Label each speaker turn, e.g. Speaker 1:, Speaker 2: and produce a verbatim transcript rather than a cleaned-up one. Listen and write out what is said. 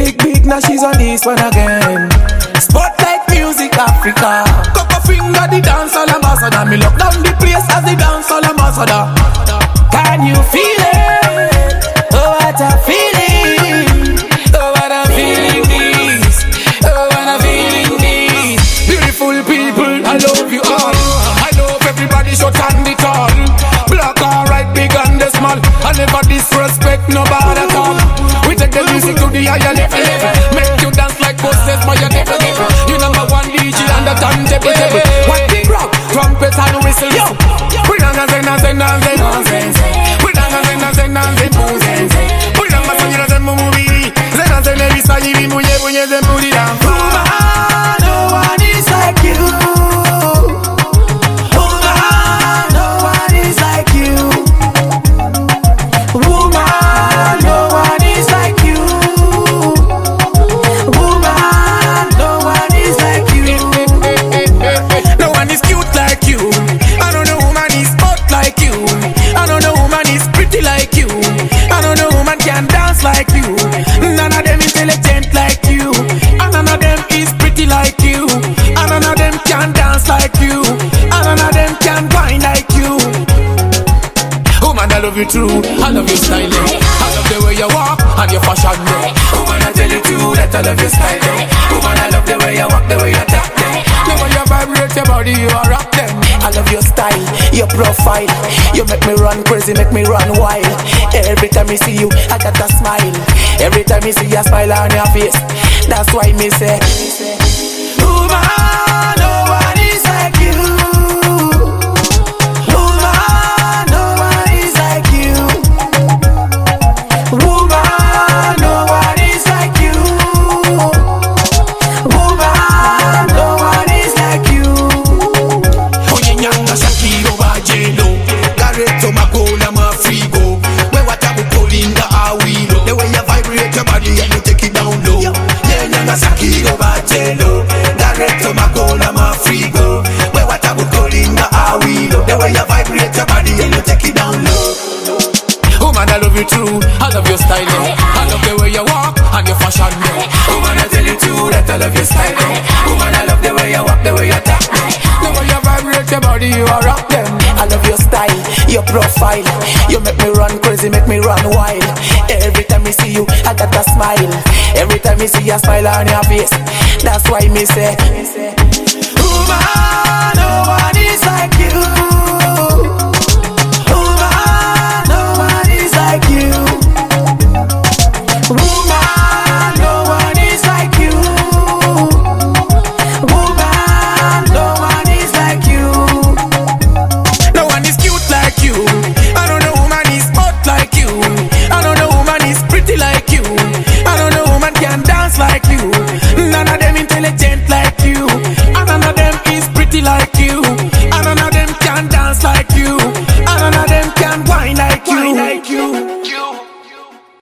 Speaker 1: big, big, now she's on this one again. Spotlight Music Africa. Coco finger the dancehall ambassador. Me lock down the place as the dancehall ambassador. Can you feel it? Oh, what a feeling. Oh, what a feeling this. Oh, what a feeling this. Beautiful people, I love you all. I love everybody short and the tall. Black or white, big and the small. I never disrespect nobody at all. We take the music to the higher level. Make you dance like Moses, my never never. You number one D J and the turntable table. What the rock, trumpet and whistle. Yo, we dance and dance and dance and dance. We dance and dance and dance and dance. We dance and dance and movie. Let us dance every side. We move, we move, we move it down. Woman, no one is like you. Woman, no one is like you. Woman, no one is like you. Woman, no one is like you. No one is cute like you. I don't know woman is hot like you. I don't know woman is pretty like you. I don't know woman can dance like you. None of them intelligent like you. And none of them is pretty like you. And none of them can dance like you. And none of them can whine like you. Woman, I love you too. I love your style. I love the way you walk and your fashion. Woman, I tell you too that I love your style. Woman, I love the way you walk, the way you talk. The way you vibrate your body, you are rock them. I love your style, your profile. You make me run crazy, make me run wild. Every time I see you, I got a smile. Every time I see a smile on your face, that's why me say, woman, no one is like you. Woman, no one is like you. Woman, no one is like you. Woman, no one is like you.
Speaker 2: Onyanga Shakiro Bajelo, Gareto Makola Mafrigo. Where what I'm calling the Awilo. The way you vibrate your body and you take it down low. Onyanga Shakiro Bajelo, Gareto Makola Mafrigo. Where what I'm calling the Awilo. The way you vibrate your body and you take it down low.
Speaker 1: Woman, I love you too. I love your style. I love the way you walk and your fashion. Woman, I tell you too that I love your style. Woman, I love the way you walk, the way you talk. The way you vibrate your body, you are rock them. I love your style, your profile. You make me run crazy, make me run wild. Every time I see you, I got a smile. Every time I see a smile on your face, that's why me say, woman, no one is like you.